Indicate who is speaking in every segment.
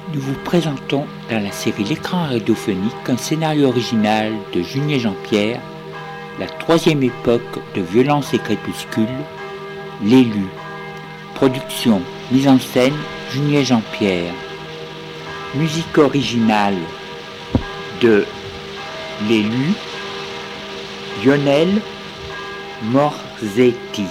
Speaker 1: Nous vous présentons dans la série L'écran radiophonique un scénario original de Junier Jean-Pierre, la troisième époque de Violence et Crépuscule, L'élu. Production, mise en scène, Junier Jean-Pierre. Musique originale de L'élu, Lionel Morzetti.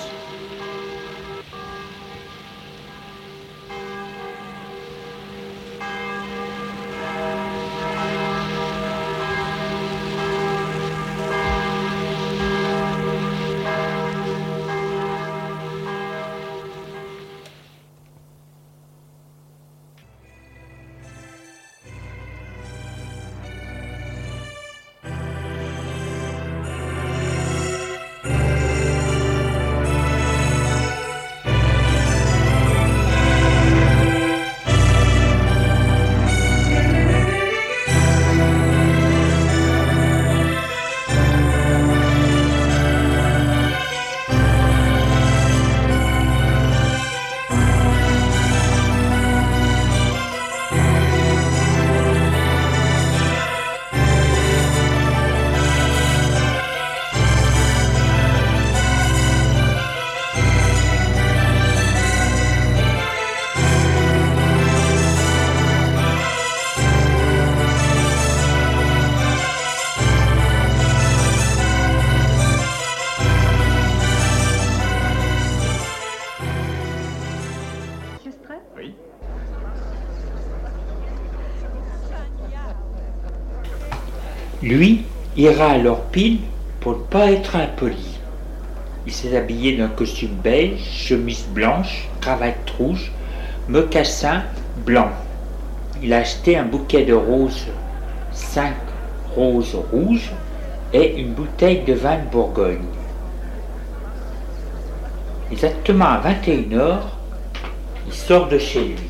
Speaker 1: Lui ira alors pile pour ne pas être impoli. Il s'est habillé d'un costume beige, chemise blanche, cravate rouge, mocassin blanc. Il a acheté un bouquet de roses, 5 roses rouges et une bouteille de vin de Bourgogne. Exactement à 21h, il sort de chez lui.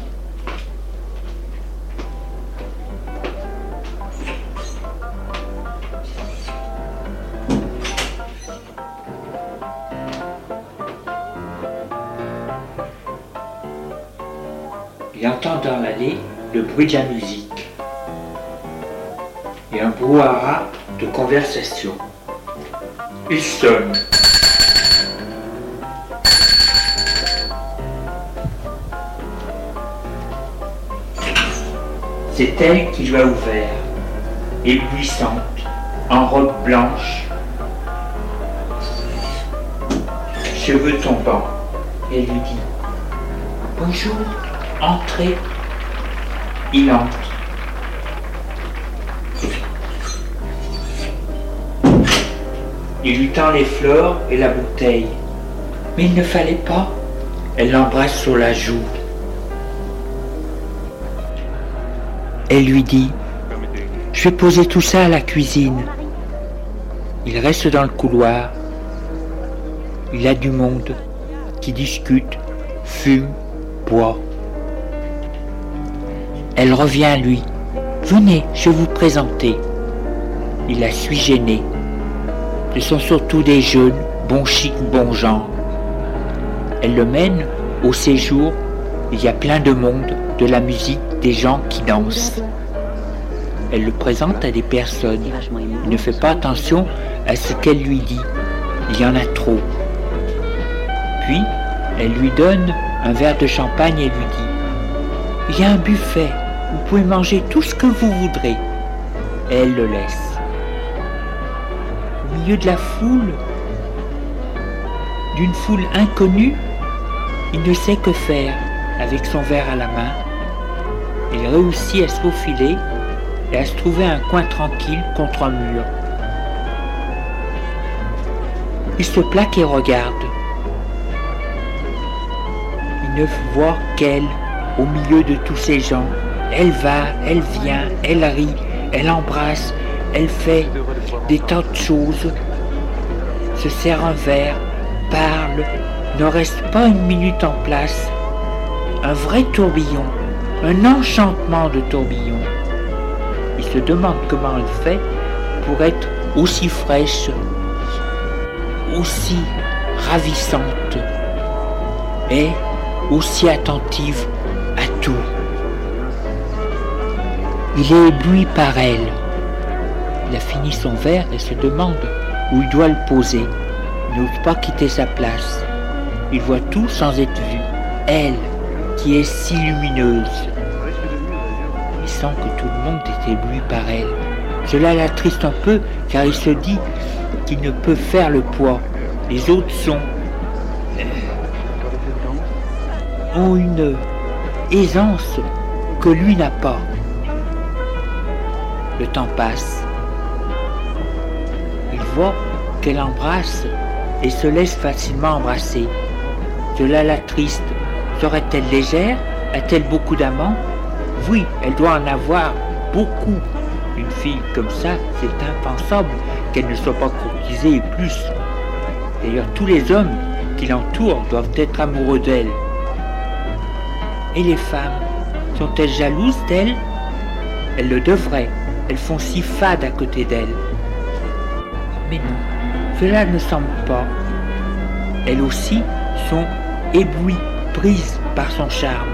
Speaker 1: Il entend dans l'allée le bruit de la musique et un brouhaha de conversation. Il sonne. C'est elle qui lui a ouvert, éblouissante, en robe blanche, cheveux tombants. Elle lui dit « Bonjour ». Entrez. Il entre. Il lui tend les fleurs et la bouteille. Mais il ne fallait pas. Elle l'embrasse sur la joue. Elle lui dit « Je vais poser tout ça à la cuisine ». Il reste dans le couloir. Il a du monde qui discute, fume, boit. Elle revient à lui. « Venez, je vais vous présenter ». Il la suit gêné. Ce sont surtout des jeunes, bons chic, bons gens. Elle le mène au séjour. Il y a plein de monde, de la musique, des gens qui dansent. Elle le présente à des personnes. Il ne fait pas attention à ce qu'elle lui dit. Il y en a trop. Puis, elle lui donne un verre de champagne et lui dit « Il y a un buffet. Vous pouvez manger tout ce que vous voudrez. » Et elle le laisse. Au milieu de la foule, d'une foule inconnue, il ne sait que faire avec son verre à la main. Il réussit à se faufiler et à se trouver un coin tranquille contre un mur. Il se plaque et regarde. Il ne voit qu'elle au milieu de tous ces gens. Elle va, elle vient, elle rit, elle embrasse, elle fait des tas de choses, se sert un verre, parle, ne reste pas une minute en place. Un vrai tourbillon, un enchantement de tourbillon. Il se demande comment elle fait pour être aussi fraîche, aussi ravissante et aussi attentive à tout. Il est ébloui par elle. Il a fini son verre et se demande où il doit le poser. Il n'ose pas quitter sa place. Il voit tout sans être vu. Elle, qui est si lumineuse. Il sent que tout le monde est ébloui par elle. Cela l'attriste un peu car il se dit qu'il ne peut faire le poids. Les autres ont une aisance que lui n'a pas. Le temps passe. Il voit qu'elle embrasse et se laisse facilement embrasser. Cela l'attriste. Serait-elle légère? A-t-elle beaucoup d'amants? Oui, elle doit en avoir beaucoup. Une fille comme ça, c'est impensable qu'elle ne soit pas courtisée et plus. D'ailleurs, tous les hommes qui l'entourent doivent être amoureux d'elle. Et les femmes, sont-elles jalouses d'elle? Elles le devraient. Elles font si fade à côté d'elle. Mais non, cela ne semble pas. Elles aussi sont éblouies, prises par son charme.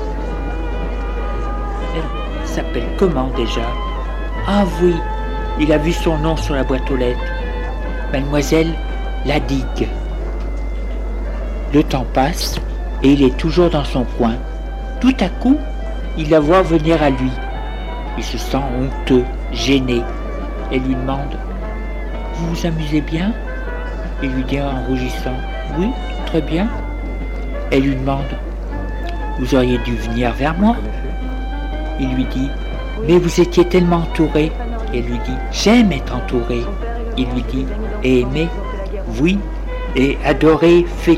Speaker 1: Elle s'appelle comment déjà? Ah oui, il a vu son nom sur la boîte aux lettres. Mademoiselle Ladigue. Le temps passe et il est toujours dans son coin. Tout à coup, il la voit venir à lui. Il se sent honteux, gêné. Elle lui demande « Vous vous amusez bien ?» Il lui dit en rougissant « Oui, très bien. » Elle lui demande « Vous auriez dû venir vers moi ?» Il lui dit « Mais vous étiez tellement entouré. » Elle lui dit « J'aime être entouré. » Il lui dit « Et aimer ?»« Oui, et adorer, fêter. »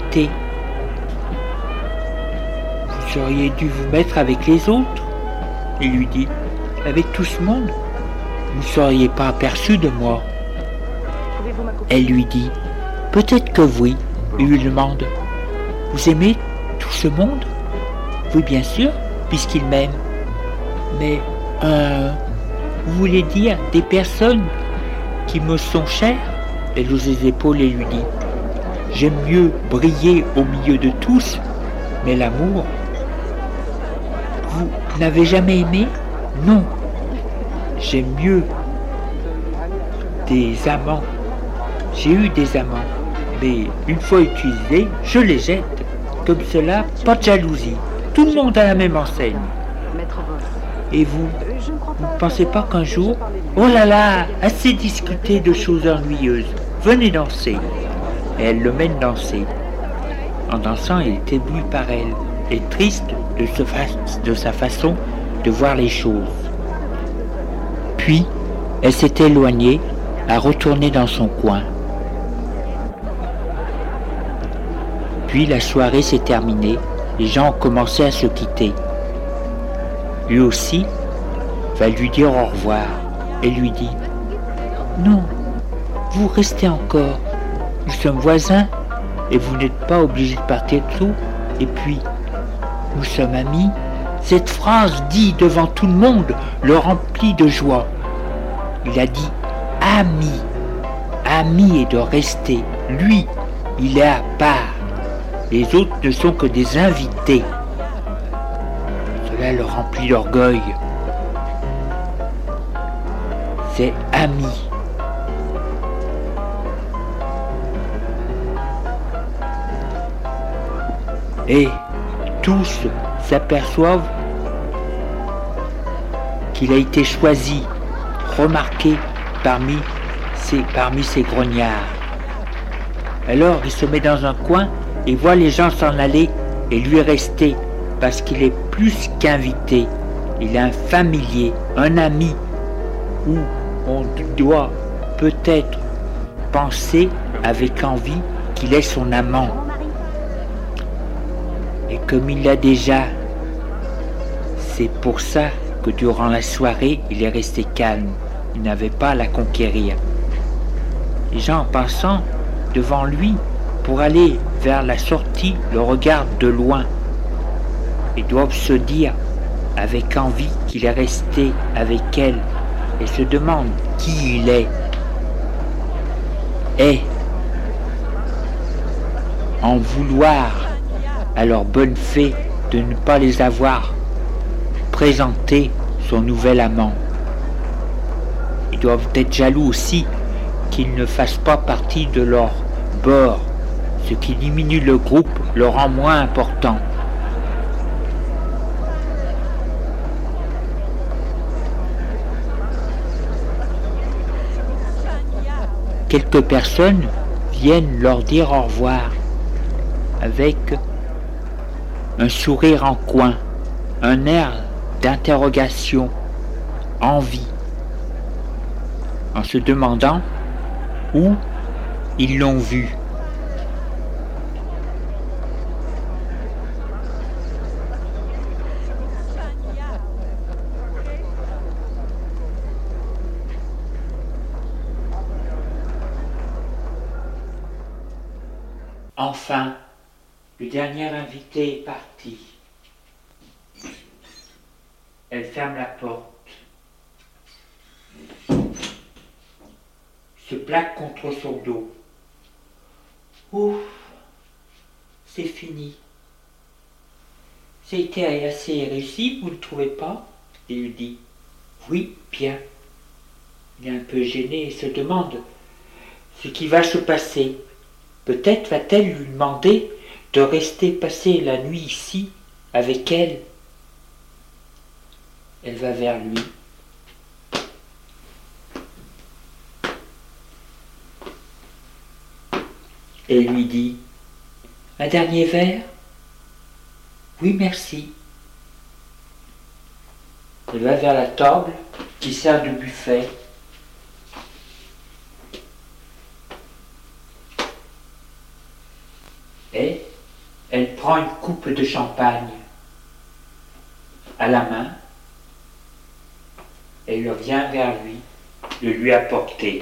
Speaker 1: Vous auriez dû vous mettre avec les autres. Il lui dit « Avec tout ce monde, vous ne seriez pas aperçu de moi. » Elle lui dit « Peut-être que oui. » Il lui demande « Vous aimez tout ce monde ?»« Oui, bien sûr, puisqu'il m'aime. » « Mais, vous voulez dire des personnes qui me sont chères ?» Elle hausse les épaules et lui dit « J'aime mieux briller au milieu de tous, mais l'amour... » « Vous n'avez jamais aimé ? » ?»« Non. J'aime mieux des amants. J'ai eu des amants, mais une fois utilisés, je les jette. Comme cela, pas de jalousie. Tout le monde a la même enseigne. Et vous ne pensez pas qu'un jour... Oh là là, assez discuté de choses ennuyeuses. Venez danser. Et elle le mène danser. En dansant, il est ébloui par elle et triste de sa façon de voir les choses. Puis, elle s'est éloignée, a retourné dans son coin. Puis la soirée s'est terminée, les gens ont commencé à se quitter. Lui aussi va lui dire au revoir et lui dit « Non, vous restez encore, nous sommes voisins et vous n'êtes pas obligés de partir tôt, et puis nous sommes amis. » Cette phrase dit devant tout le monde le remplit de joie. Il a dit « ami ». Ami est de rester. Lui, il est à part. Les autres ne sont que des invités. Cela le remplit d'orgueil. C'est ami. Et tous s'aperçoivent qu'il a été choisi, remarqué parmi ces grognards. Alors il se met dans un coin et voit les gens s'en aller et lui rester, parce qu'il est plus qu'invité. Il est un familier, un ami, où on doit peut-être penser avec envie qu'il est son amant. Et comme il l'a déjà, c'est pour ça que durant la soirée, il est resté calme. Il n'avait pas à la conquérir. Les gens, en passant devant lui pour aller vers la sortie, le regardent de loin et doivent se dire avec envie qu'il est resté avec elle et se demandent qui il est. Et en vouloir à leur bonne fée de ne pas les avoir présentés son nouvel amant. Ils doivent être jaloux aussi qu'il ne fasse pas partie de leur bord, ce qui diminue le groupe, le rend moins important. Quelques personnes viennent leur dire au revoir avec un sourire en coin, un air d'interrogation, envie, en se demandant où ils l'ont vu. Enfin, le dernier invité est parti. Elle ferme la porte, se plaque contre son dos. Ouf, c'est fini. C'était assez réussi, vous ne trouvez pas? Il lui dit. Oui, bien. Il est un peu gêné et se demande ce qui va se passer. Peut-être va-t-elle lui demander de rester passer la nuit ici avec elle. Elle va vers lui. Et lui dit « Un dernier verre ?»« Oui, merci. » Elle va vers la table qui sert de buffet. Et elle prend une coupe de champagne à la main et elle vient vers lui de lui apporter.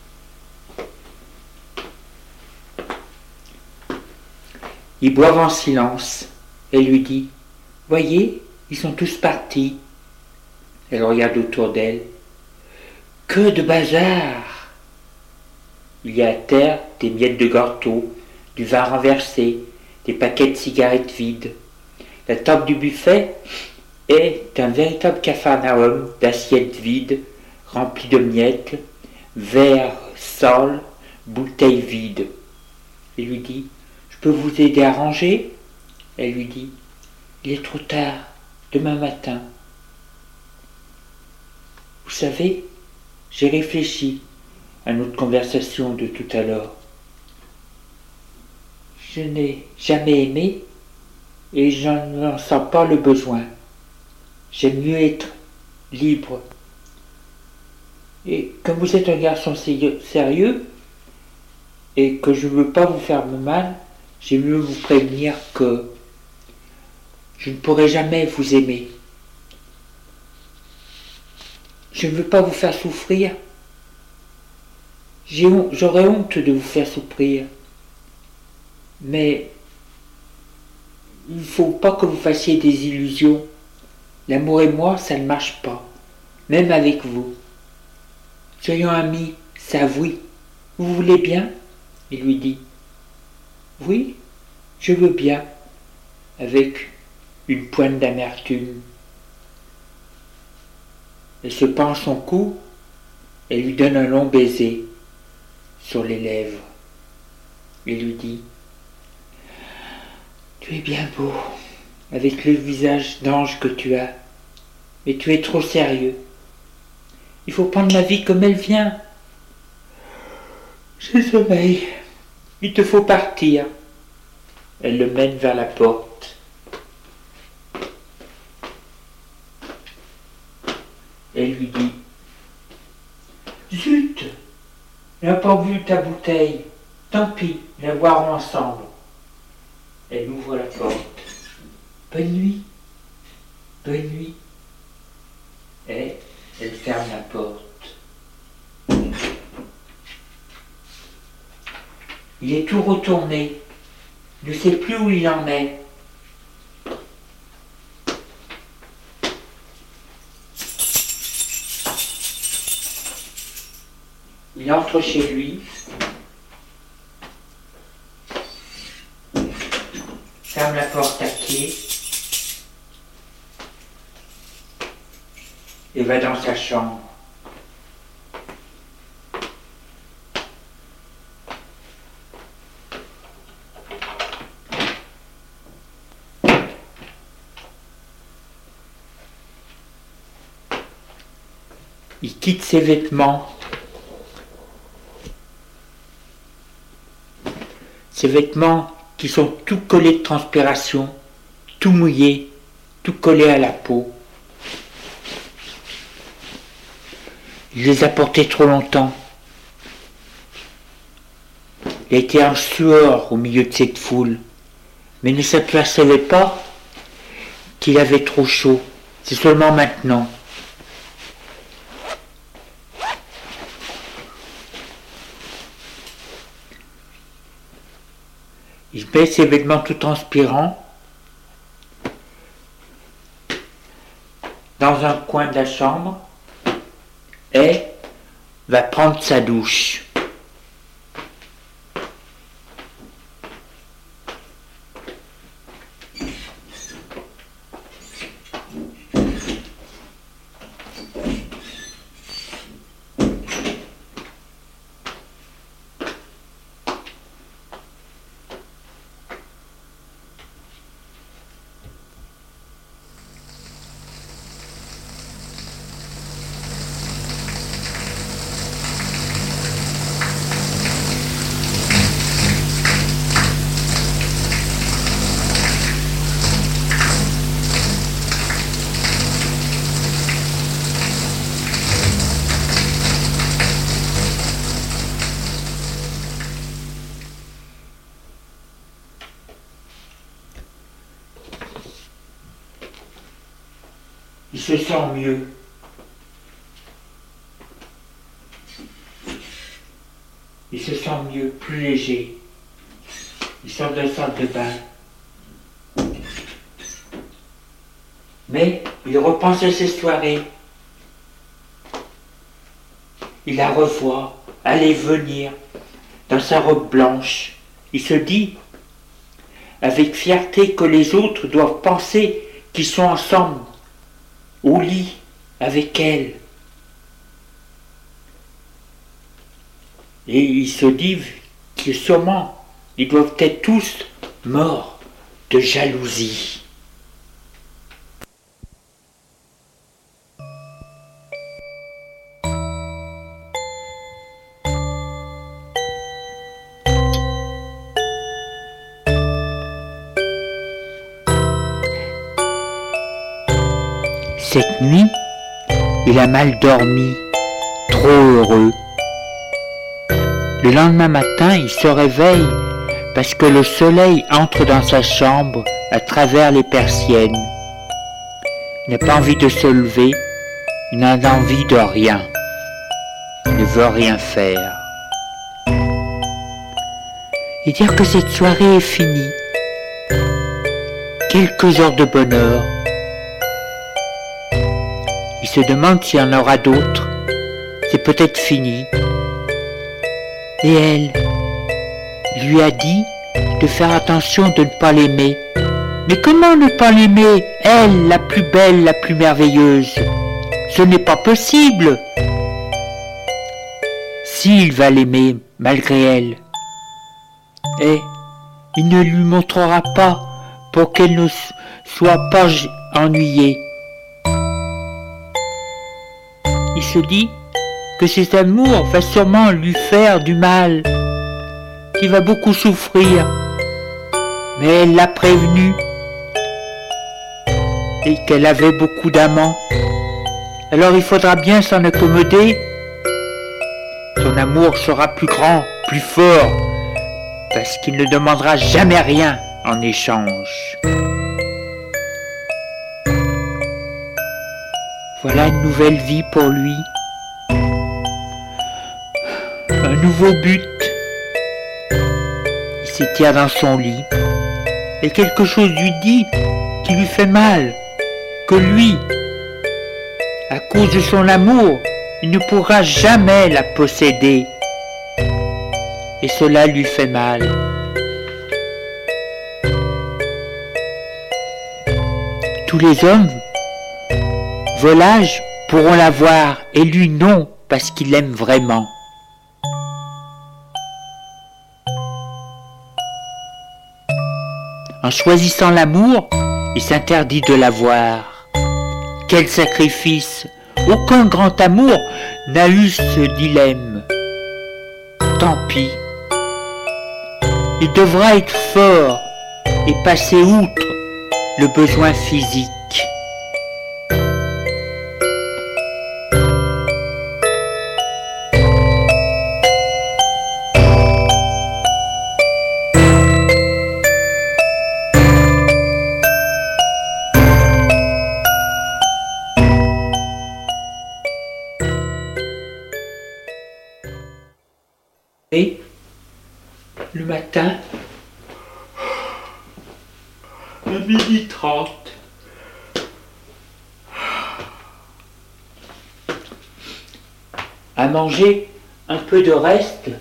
Speaker 1: Ils boivent en silence. Elle lui dit « Voyez, ils sont tous partis. » Elle regarde autour d'elle. « Que de bazar !» Il y a à terre des miettes de gâteau, du vin renversé, des paquets de cigarettes vides. La table du buffet est un véritable capharnaüm d'assiettes vides, remplies de miettes, verres sales, bouteilles vides. Il lui dit « Je peux vous aider à ranger ?» Elle lui dit « Il est trop tard, demain matin. » Vous savez, j'ai réfléchi à notre conversation de tout à l'heure. Je n'ai jamais aimé et je n'en sens pas le besoin. J'aime mieux être libre. Et comme vous êtes un garçon sérieux et que je ne veux pas vous faire mal, j'aime mieux vous prévenir que je ne pourrai jamais vous aimer. Je ne veux pas vous faire souffrir. J'aurais honte de vous faire souffrir. Mais il ne faut pas que vous fassiez des illusions. L'amour et moi, ça ne marche pas. Même avec vous. Soyons amis, ça oui. Vous voulez bien? Il lui dit. Oui, je veux bien. Avec une pointe d'amertume. Elle se penche son cou et lui donne un long baiser sur les lèvres. Il lui dit « Tu es bien beau, avec le visage d'ange que tu as, mais tu es trop sérieux. Il faut prendre la vie comme elle vient. J'ai sommeil, il te faut partir. » Elle le mène vers la porte. Elle lui dit « Zut, elle n'a pas bu ta bouteille. Tant pis, la boirons ensemble. » Elle ouvre la porte. « Bonne nuit. Bonne nuit. » Et elle ferme la porte. Il est tout retourné. Il ne sait plus où il en est. Il entre chez lui, ferme la porte à clé, et va dans sa chambre. Il quitte ses vêtements. Ses vêtements qui sont tout collés de transpiration, tout mouillés, tout collés à la peau. Il les a portés trop longtemps. Il a été en sueur au milieu de cette foule, mais ne s'apercevait pas qu'il avait trop chaud. C'est seulement maintenant. Il met ses vêtements tout transpirants dans un coin de la chambre et va prendre sa douche. Il se sent mieux. Il se sent mieux, plus léger. Il sort de la salle de bain. Mais il repense à ses soirées. Il la revoit aller venir dans sa robe blanche. Il se dit avec fierté que les autres doivent penser qu'ils sont ensemble au lit avec elle. Et il se dit que sûrement ils doivent être tous morts de jalousie. Cette nuit, il a mal dormi, trop heureux. Le lendemain matin, il se réveille parce que le soleil entre dans sa chambre à travers les persiennes. Il n'a pas envie de se lever, il n'a envie de rien. Il ne veut rien faire. Et dire que cette soirée est finie. Quelques heures de bonheur. Il se demande s'il y en aura d'autres. C'est peut-être fini. Et elle lui a dit de faire attention de ne pas l'aimer. Mais comment ne pas l'aimer, elle, la plus belle, la plus merveilleuse? Ce n'est pas possible. S'il va l'aimer malgré elle, et il ne lui montrera pas pour qu'elle ne soit pas ennuyée. Il se dit que cet amour va sûrement lui faire du mal, qu'il va beaucoup souffrir. Mais elle l'a prévenu et qu'elle avait beaucoup d'amants. Alors il faudra bien s'en accommoder. Son amour sera plus grand, plus fort, parce qu'il ne demandera jamais rien en échange. Voilà une nouvelle vie pour lui. Un nouveau but. Il s'étire dans son lit et quelque chose lui dit qui lui fait mal, que lui, à cause de son amour, il ne pourra jamais la posséder. Et cela lui fait mal. Tous les hommes, volages, pourront la voir, et lui non, parce qu'il l'aime vraiment. En choisissant l'amour, il s'interdit de l'avoir. Quel sacrifice! Aucun grand amour n'a eu ce dilemme. Tant pis. Il devra être fort et passer outre le besoin physique. Et le matin, à 12h30, à manger un peu de reste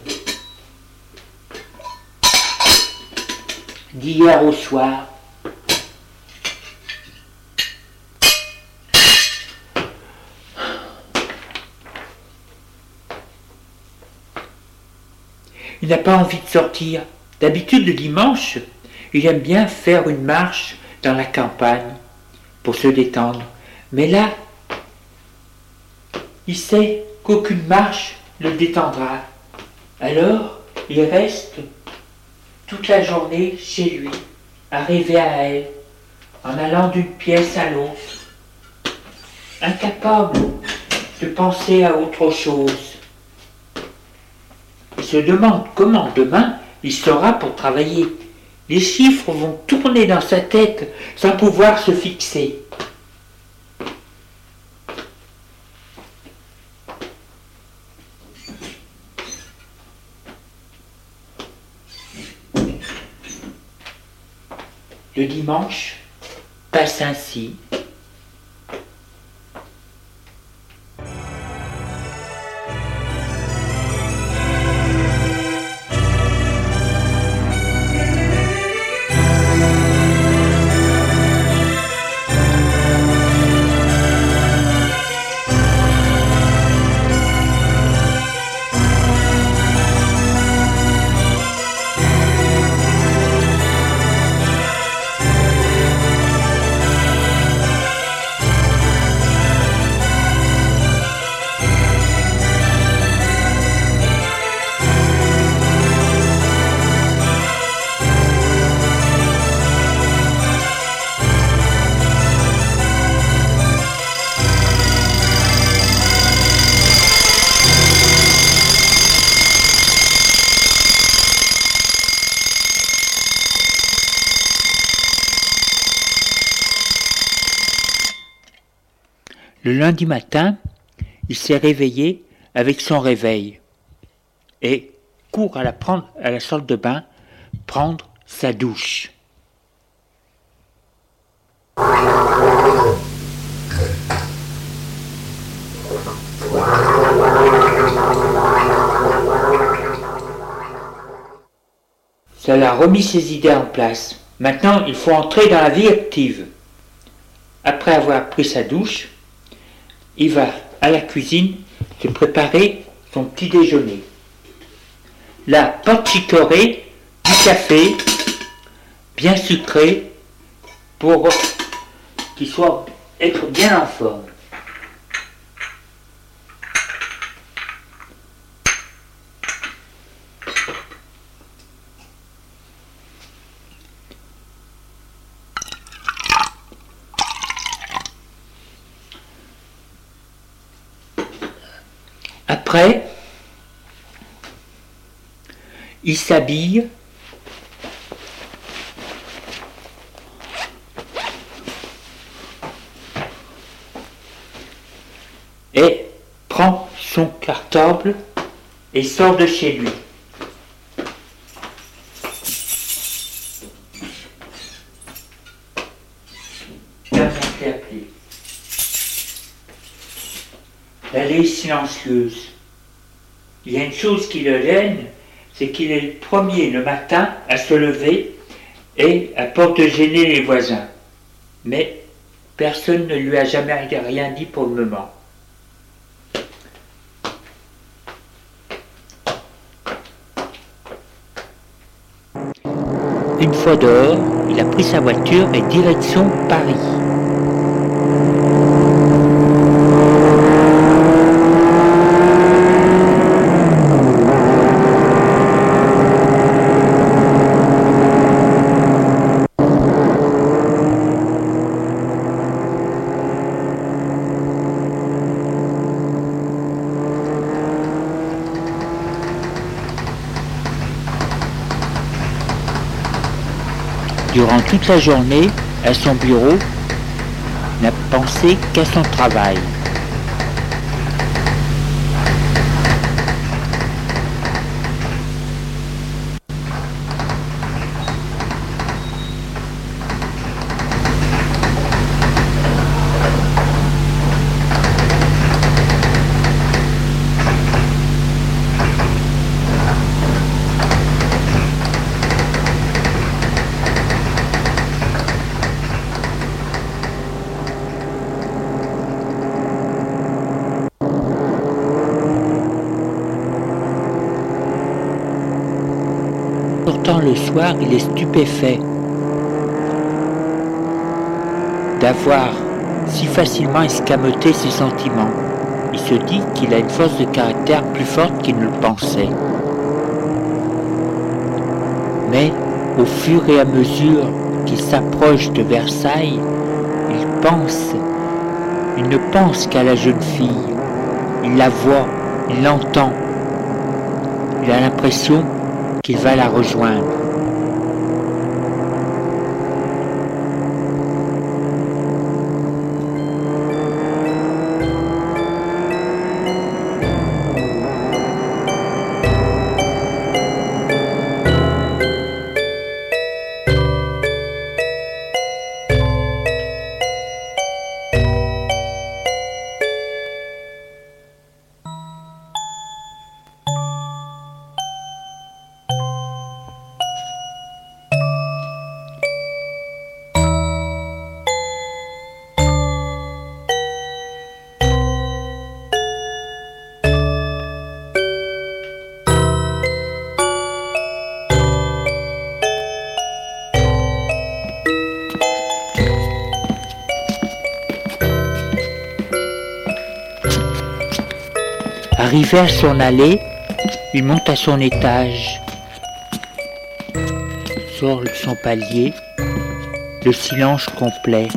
Speaker 1: d'hier au soir. Il n'a pas envie de sortir. D'habitude, le dimanche, il aime bien faire une marche dans la campagne pour se détendre. Mais là, il sait qu'aucune marche le détendra. Alors, il reste toute la journée chez lui, à rêver à elle, en allant d'une pièce à l'autre, incapable de penser à autre chose. Il se demande comment demain il sera pour travailler. Les chiffres vont tourner dans sa tête sans pouvoir se fixer. Le dimanche passe ainsi. Le lundi matin, il s'est réveillé avec son réveil et court à la salle de bain prendre sa douche. Ça l'a remis ses idées en place. Maintenant, il faut entrer dans la vie active. Après avoir pris sa douche, il va à la cuisine se préparer son petit déjeuner. La pâte chicorée, du café, bien sucré, pour qu'il soit être bien en forme. Après, il s'habille et prend son cartable et sort de chez lui. Elle est silencieuse. Il y a une chose qui le gêne, c'est qu'il est le premier le matin à se lever et à peur de gêner les voisins. Mais personne ne lui a jamais rien dit pour le moment. Une fois dehors, il a pris sa voiture et direction Paris. Durant toute la journée, à son bureau, n'a pensé qu'à son travail. Pourtant le soir, il est stupéfait d'avoir si facilement escamoté ses sentiments. Il se dit qu'il a une force de caractère plus forte qu'il ne le pensait. Mais au fur et à mesure qu'il s'approche de Versailles, il ne pense qu'à la jeune fille. Il la voit, il l'entend. Il a l'impression qu'il va la rejoindre. Arrivé à son allée, il monte à son étage, sort de son palier, le silence complet.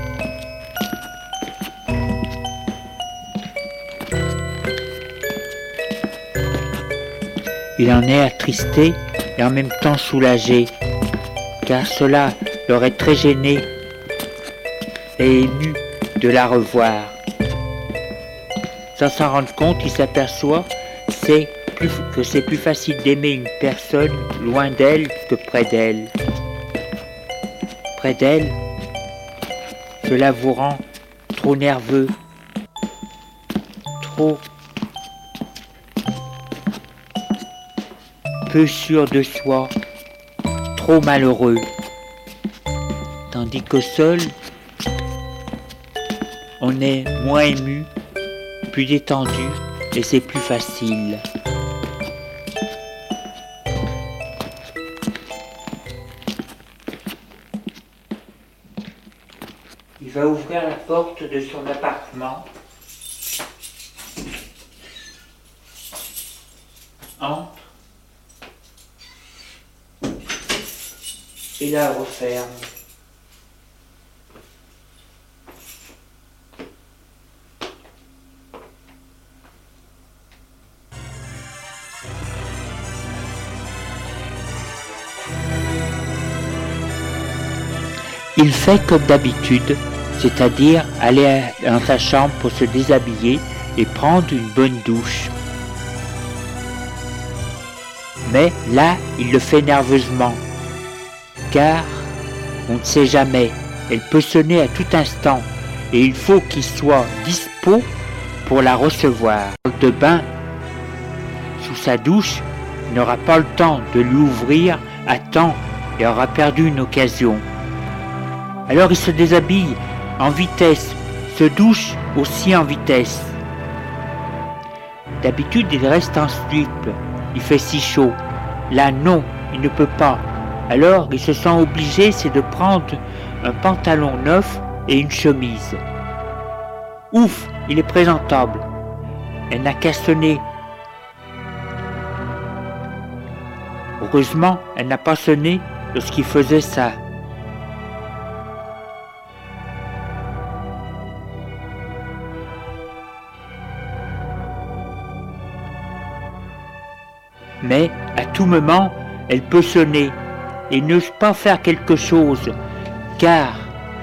Speaker 1: Il en est attristé et en même temps soulagé, car cela l'aurait très gêné et ému de la revoir. Sans s'en rendre compte, il s'aperçoit que c'est plus facile d'aimer une personne loin d'elle que près d'elle. Près d'elle, cela vous rend trop nerveux, trop peu sûr de soi, trop malheureux. Tandis que seul, on est moins ému, plus détendu et c'est plus facile. Il va ouvrir la porte de son appartement, entre et la referme. Il fait comme d'habitude, c'est-à-dire aller dans sa chambre pour se déshabiller et prendre une bonne douche. Mais là, il le fait nerveusement, car on ne sait jamais, elle peut sonner à tout instant et il faut qu'il soit dispo pour la recevoir. De bain, sous sa douche, il n'aura pas le temps de lui ouvrir à temps et aura perdu une occasion. Alors il se déshabille en vitesse, se douche aussi en vitesse. D'habitude il reste en slip, il fait si chaud. Là non, il ne peut pas. Alors il se sent obligé, c'est de prendre un pantalon neuf et une chemise. Ouf, il est présentable. Elle n'a qu'à sonner. Heureusement, elle n'a pas sonné lorsqu'il faisait ça. Mais à tout moment, elle peut sonner et n'ose pas faire quelque chose, car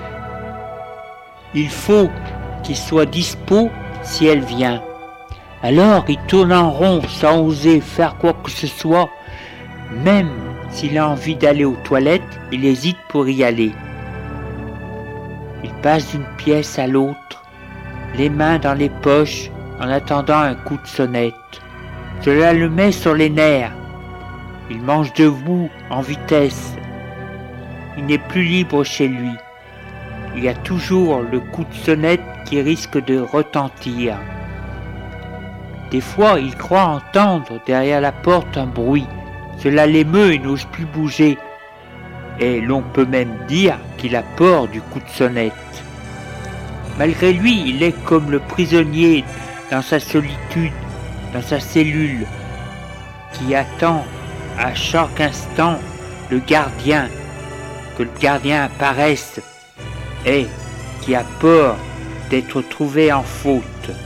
Speaker 1: il faut qu'il soit dispo si elle vient. Alors il tourne en rond sans oser faire quoi que ce soit. Même s'il a envie d'aller aux toilettes, il hésite pour y aller. Il passe d'une pièce à l'autre, les mains dans les poches, en attendant un coup de sonnette. Cela le met sur les nerfs. Il mange debout en vitesse. Il n'est plus libre chez lui. Il y a toujours le coup de sonnette qui risque de retentir. Des fois, il croit entendre derrière la porte un bruit. Cela l'émeut et n'ose plus bouger. Et l'on peut même dire qu'il a peur du coup de sonnette. Malgré lui, il est comme le prisonnier dans sa solitude, dans sa cellule, qui attend à chaque instant le gardien, que le gardien apparaisse, et qui a peur d'être trouvé en faute.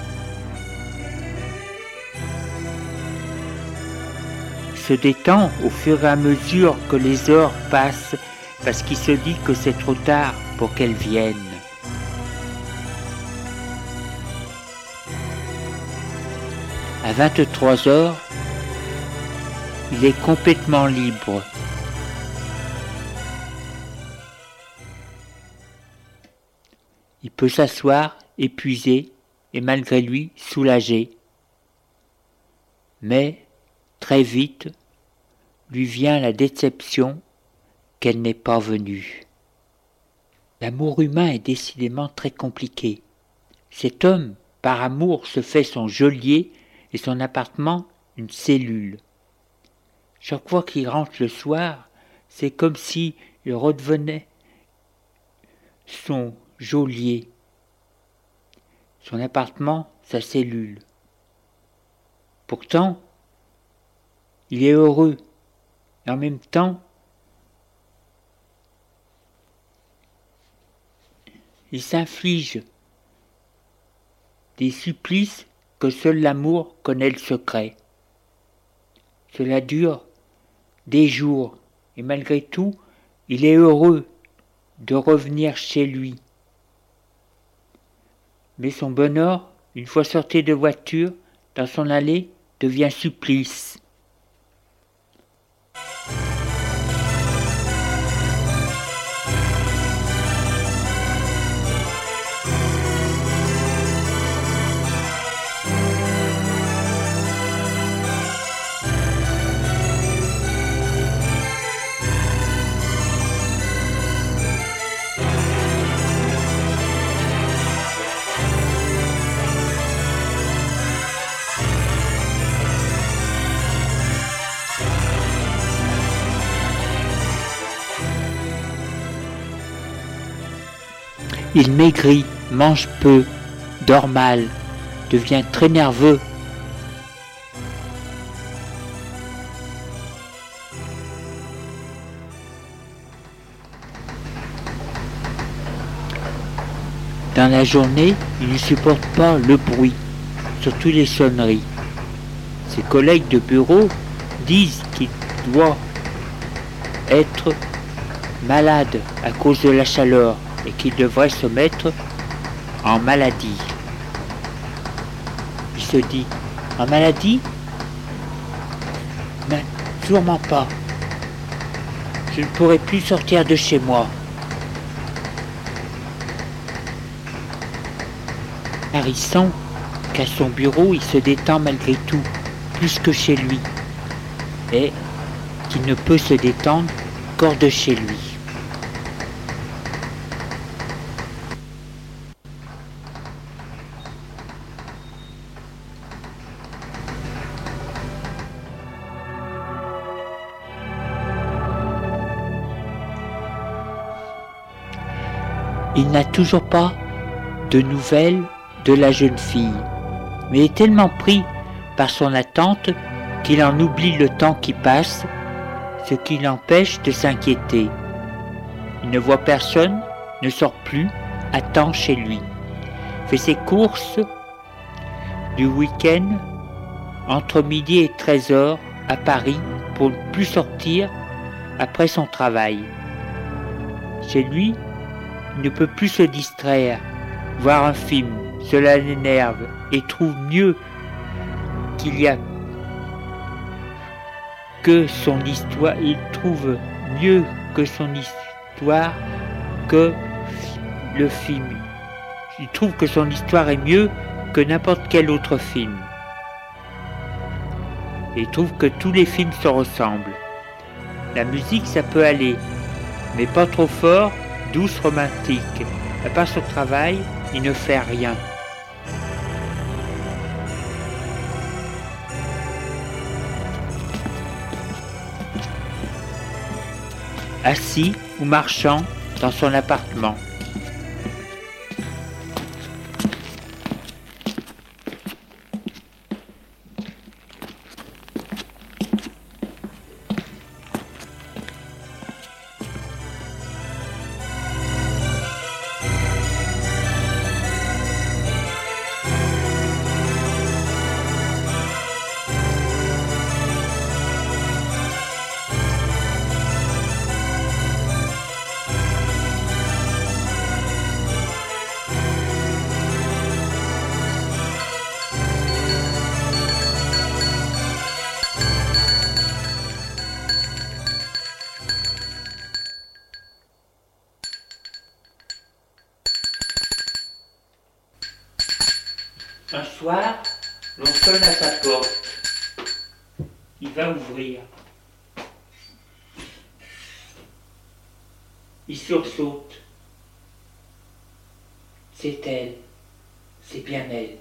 Speaker 1: Il se détend au fur et à mesure que les heures passent, parce qu'il se dit que c'est trop tard pour qu'elles viennent. À 23 heures, il est complètement libre. Il peut s'asseoir, épuisé, et malgré lui, soulagé. Mais, très vite, lui vient la déception qu'elle n'est pas venue. L'amour humain est décidément très compliqué. Cet homme, par amour, se fait son geôlier et son appartement une cellule. Chaque fois qu'il rentre le soir, c'est comme si il redevenait son geôlier, son appartement, sa cellule. Pourtant, il est heureux, et en même temps, il s'inflige des supplices que seul l'amour connaît le secret. Cela dure des jours, et malgré tout, il est heureux de revenir chez lui. Mais son bonheur, une fois sorti de voiture, dans son allée, devient supplice. Il maigrit, mange peu, dort mal, devient très nerveux. Dans la journée, il ne supporte pas le bruit, surtout les sonneries. Ses collègues de bureau disent qu'il doit être malade à cause de la chaleur et qu'il devrait se mettre en maladie. Il se dit, en maladie? Mais sûrement pas. Je ne pourrai plus sortir de chez moi. Car il sent qu'à son bureau, il se détend malgré tout, plus que chez lui, et qu'il ne peut se détendre qu'hors de chez lui. Il n'a toujours pas de nouvelles de la jeune fille, mais est tellement pris par son attente qu'il en oublie le temps qui passe, ce qui l'empêche de s'inquiéter. Il ne voit personne, ne sort plus, attend chez lui, fait ses courses du week-end entre midi et 13h à Paris pour ne plus sortir après son travail. Chez lui, il ne peut plus se distraire, voir un film, cela l'énerve et trouve mieux qu'il y a que son histoire, il trouve mieux que son histoire que le film. Il trouve que son histoire est mieux que n'importe quel autre film. Et il trouve que tous les films se ressemblent. La musique, ça peut aller, mais pas trop fort, douce, romantique. À part son travail, il ne fait rien. Assis ou marchant dans son appartement. Un soir, l'on sonne à sa porte. Il va ouvrir. Il sursaute. C'est elle. C'est bien elle.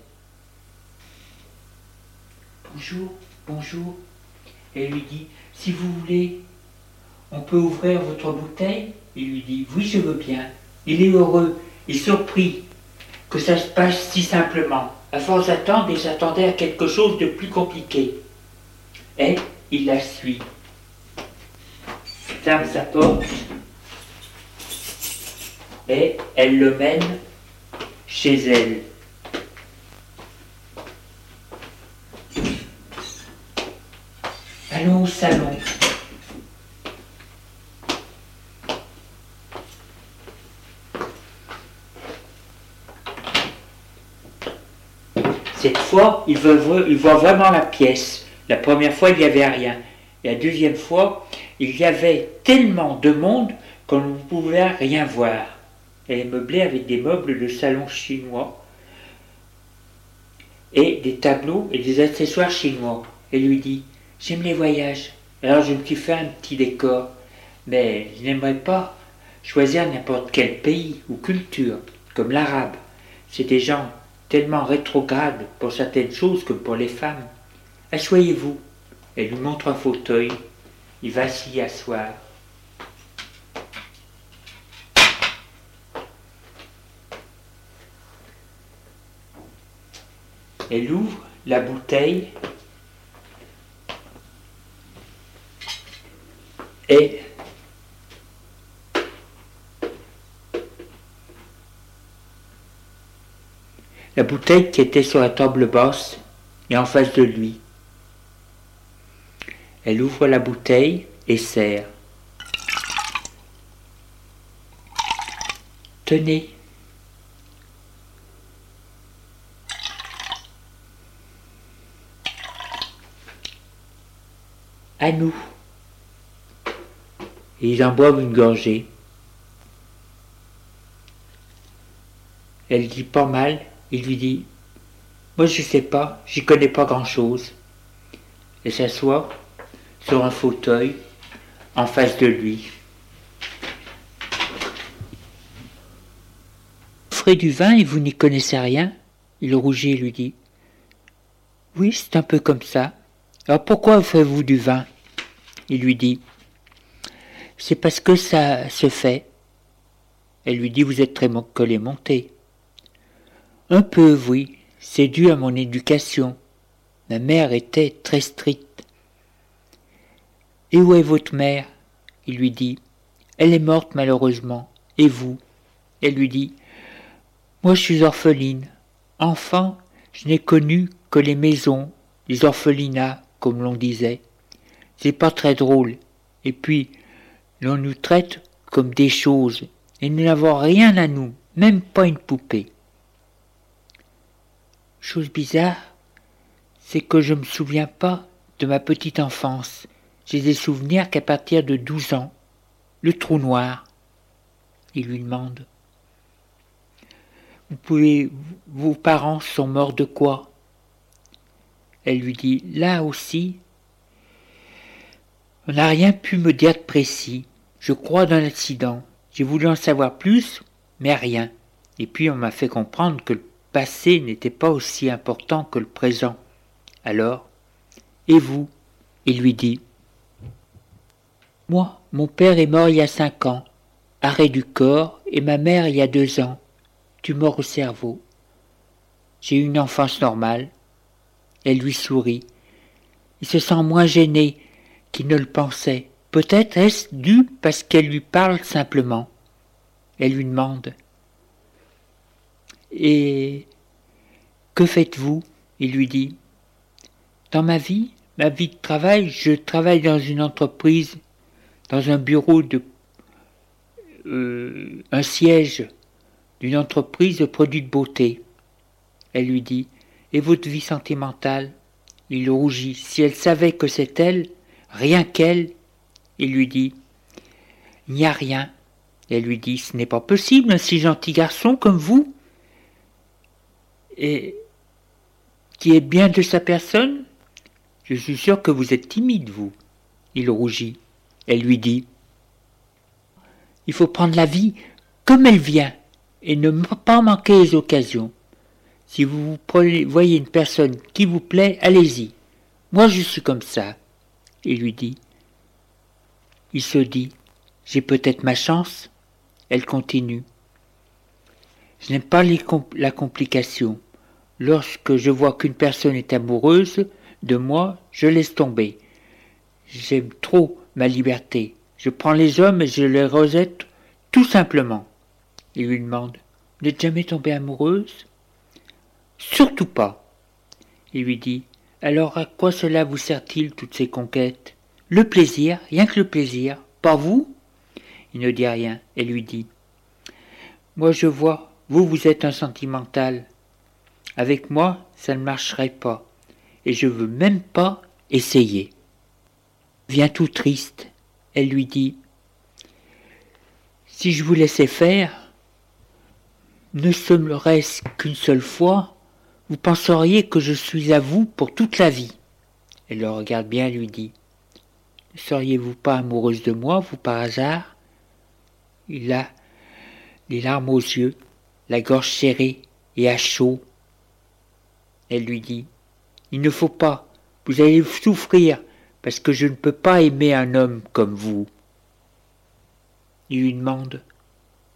Speaker 1: Bonjour, bonjour. Elle lui dit, si vous voulez, on peut ouvrir votre bouteille? Il lui dit, oui, je veux bien. Il est heureux et surpris que ça se passe si simplement. À force d'attendre, il s'attendait à quelque chose de plus compliqué. Et il la suit. Ferme sa porte. Et elle le mène chez elle. Allons au salon. Cette fois, il voit vraiment la pièce. La première fois, il n'y avait rien. Et la deuxième fois, il y avait tellement de monde qu'on ne pouvait rien voir. Elle est meublée avec des meubles de salon chinois et des tableaux et des accessoires chinois. Elle lui dit, j'aime les voyages. Alors je me suis fait un petit décor. Mais je n'aimerais pas choisir n'importe quel pays ou culture, comme l'arabe. C'est des gens tellement rétrograde pour certaines choses comme pour les femmes. Asseyez-vous. Elle lui montre un fauteuil. Il va s'y asseoir. Elle ouvre la bouteille et la bouteille qui était sur la table basse est en face de lui. Elle ouvre la bouteille et sert. Tenez. À nous. Et ils en boivent une gorgée. Elle dit pas mal. Il lui dit, moi je sais pas, j'y connais pas grand-chose. Elle s'assoit sur un fauteuil en face de lui. Vous offrez du vin et vous n'y connaissez rien? Il rougit et lui dit, oui, c'est un peu comme ça. Alors pourquoi offrez-vous du vin? Il lui dit, c'est parce que ça se fait. Elle lui dit « Vous êtes très monté. » Un peu, oui, c'est dû à mon éducation. Ma mère était très stricte. « Et où est votre mère ?» Il lui dit « Elle est morte malheureusement. Et vous ?» Elle lui dit « Moi je suis orpheline. Enfant, je n'ai connu que les maisons, les orphelinats, comme l'on disait. C'est pas très drôle. Et puis, l'on nous traite comme des choses, et nous n'avons rien à nous, même pas une poupée. Chose bizarre, c'est que je ne me souviens pas de ma petite enfance. J'ai des souvenirs qu'à partir de 12 ans. Le trou noir. » Il lui demande « Vos parents sont morts de quoi ?» Elle lui dit « Là aussi, on n'a rien pu me dire de précis. Je crois d'un accident. J'ai voulu en savoir plus, mais rien. Et puis on m'a fait comprendre que le passé n'était pas aussi important que le présent. Alors, et vous ?» Il lui dit « Moi, mon père est mort il y a 5 ans, arrêt du corps, et ma mère il y a 2 ans, tumeur au cerveau. J'ai eu une enfance normale. » Elle lui sourit. Il se sent moins gêné qu'il ne le pensait. Peut-être est-ce dû parce qu'elle lui parle simplement. Elle lui demande « Et que faites-vous » Il lui dit « Dans ma vie de travail, je travaille dans une entreprise, dans un bureau un siège d'une entreprise de produits de beauté. » Elle lui dit « Et votre vie sentimentale ?» Il rougit. Si elle savait que c'est elle, rien qu'elle, il lui dit « Il n'y a rien. » Elle lui dit « Ce n'est pas possible, un si gentil garçon comme vous, et qui est bien de sa personne. Je suis sûr que vous êtes timide, vous. » Il rougit. Elle lui dit « Il faut prendre la vie comme elle vient, et ne pas manquer les occasions. Si vous voyez une personne qui vous plaît, allez-y. Moi, je suis comme ça. » Il lui dit. Il se dit, j'ai peut-être ma chance. Elle continue. Je n'aime pas la complication. Lorsque je vois qu'une personne est amoureuse de moi, je laisse tomber. J'aime trop ma liberté. Je prends les hommes et je les rejette tout simplement. Il lui demande, vous n'êtes jamais tombée amoureuse ? Surtout pas. Il lui dit, alors à quoi cela vous sert-il toutes ces conquêtes ? Le plaisir, rien que le plaisir, pas vous ? Il ne dit rien. Elle lui dit, moi je vois, vous êtes un sentimental. Avec moi, ça ne marcherait pas. Et je veux même pas essayer. Vient tout triste. Elle lui dit, si je vous laissais faire, ne serait-ce qu'une seule fois, vous penseriez que je suis à vous pour toute la vie. Elle le regarde bien et lui dit, ne seriez-vous pas amoureuse de moi, vous par hasard ? Il a les larmes aux yeux, la gorge serrée et à chaud. Elle lui dit, il ne faut pas, vous allez souffrir, parce que je ne peux pas aimer un homme comme vous. Il lui demande, pourquoi ?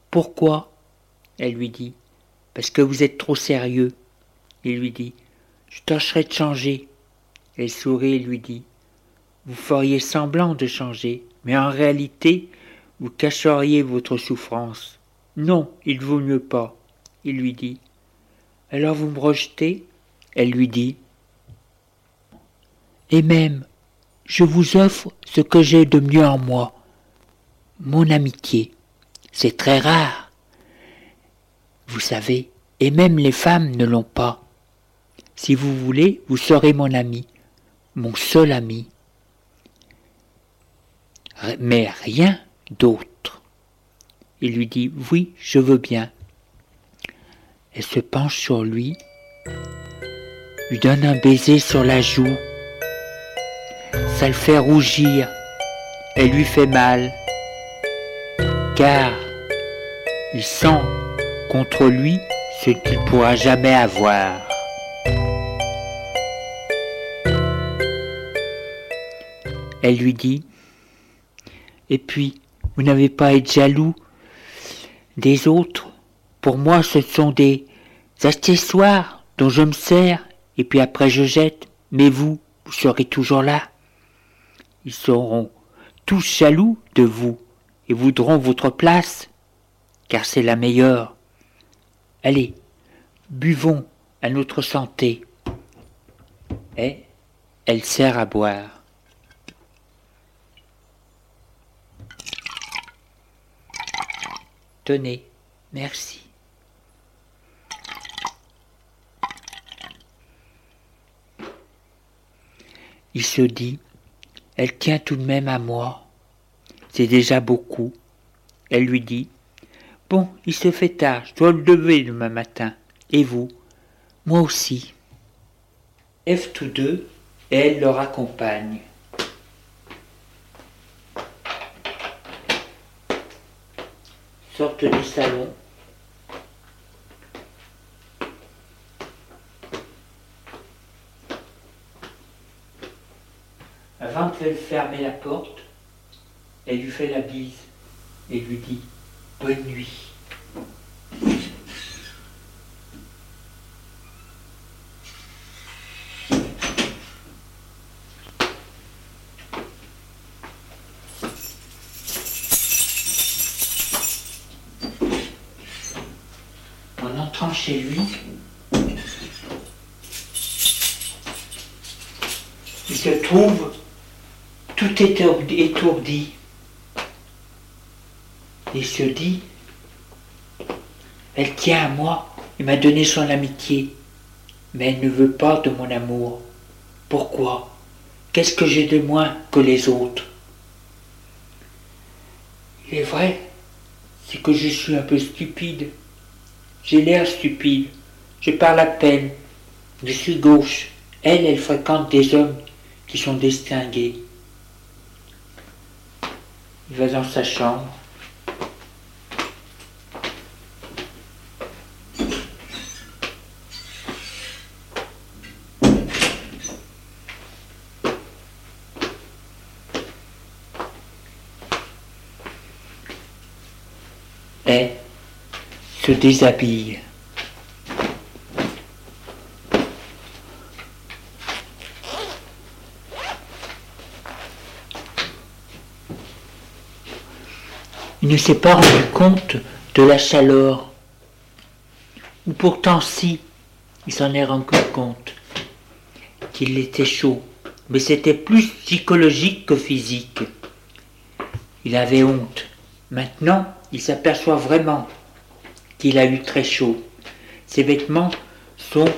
Speaker 1: Elle lui dit, parce que vous êtes trop sérieux. Il lui dit, je tâcherai de changer. Elle sourit et lui dit, vous feriez semblant de changer, mais en réalité, vous cacheriez votre souffrance. Non, il vaut mieux pas. Il lui dit, alors vous me rejetez ? Elle lui dit, et même, je vous offre ce que j'ai de mieux en moi, mon amitié. C'est très rare. Vous savez, et même les femmes ne l'ont pas. Si vous voulez, vous serez mon ami, mon seul ami. Mais rien d'autre. Il lui dit, oui, je veux bien. Elle se penche sur lui, lui donne un baiser sur la joue. Ça le fait rougir, elle lui fait mal, car il sent contre lui ce qu'il ne pourra jamais avoir. Elle lui dit, et puis, vous n'avez pas à être jaloux Des autres, pour moi, ce sont des accessoires dont je me sers et puis après je jette. Mais vous serez toujours là. Ils seront tous jaloux de vous et voudront votre place, car c'est la meilleure. Allez, buvons à notre santé. Et elle sert à boire. Tenez, merci. Il se dit, elle tient tout de même à moi. C'est déjà beaucoup. Elle lui dit, bon, il se fait tard, je dois le lever demain matin. Et vous? Moi aussi. Lèvent tous deux et elle leur accompagne. Sortent du salon. Avant de fermer la porte, elle lui fait la bise et lui dit « Bonne nuit ». En entrant chez lui, il se trouve tout étourdi et se dit, elle tient à moi et m'a donné son amitié, mais elle ne veut pas de mon amour. Pourquoi? Qu'est-ce que j'ai de moins que les autres? Il est vrai, c'est que je suis un peu stupide. J'ai l'air stupide, je parle à peine, je suis gauche. Elle fréquente des hommes qui sont distingués. Il va dans sa chambre. Et se déshabille. Il ne s'est pas rendu compte de la chaleur. Ou pourtant si, il s'en est rendu compte qu'il était chaud. Mais c'était plus psychologique que physique. Il avait honte. Maintenant, il s'aperçoit vraiment qu'il a eu très chaud. Ses vêtements sont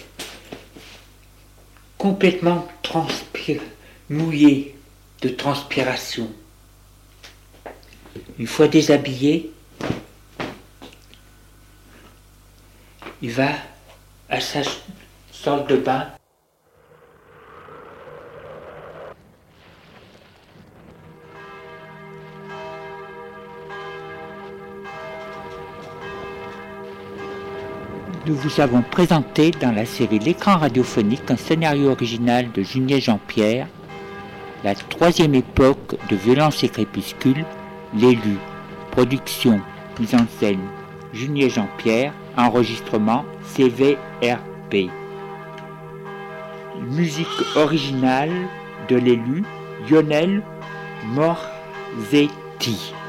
Speaker 1: complètement mouillés de transpiration. Une fois déshabillé, il va à sa salle de bain. Nous vous avons présenté dans la série L'écran radiophonique un scénario original de Junier Jean-Pierre, la troisième époque de Violence et Crépuscule, L'élu, production, mise en scène, Junier Jean-Pierre, enregistrement CVRP. Musique originale de L'élu, Lionel Morzetti.